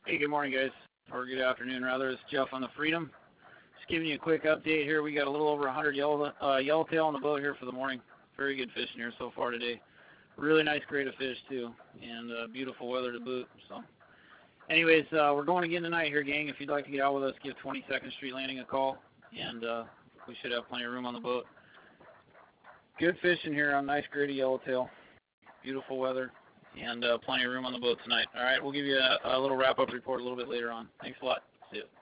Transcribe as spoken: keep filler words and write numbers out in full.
Hey, good morning, guys. Or good afternoon, rather. It's Jeff on the Freedom. Just giving you a quick update here. We got a little over one hundred yellow, uh, yellowtail on the boat here for the morning. Very good fishing here so far today. Really nice grade of fish, too, and uh, beautiful weather to boot. So, anyways, uh, we're going again tonight here, gang. If you'd like to get out with us, give twenty-second Street Landing a call, and uh, we should have plenty of room on the boat. Good fishing here on nice grade of yellowtail. Beautiful weather. And uh, plenty of room on the boat tonight. All right, we'll give you a, a little wrap-up report a little bit later on. Thanks a lot. See you.